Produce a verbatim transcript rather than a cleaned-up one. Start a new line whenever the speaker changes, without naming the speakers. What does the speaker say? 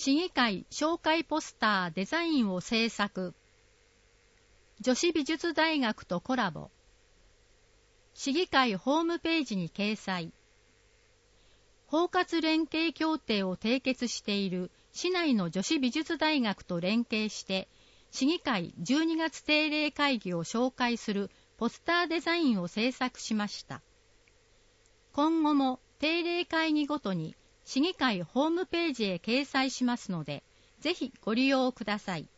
市議会紹介ポスターデザインを制作。女子美術大学とコラボ。市議会ホームページに掲載。包括連携協定を締結している市内の女子美術大学と連携して、市議会じゅうにがつ定例会議を紹介するポスターデザインを制作しました。今後も定例会議ごとに市議会ホームページへ掲載しますので、ぜひご利用ください。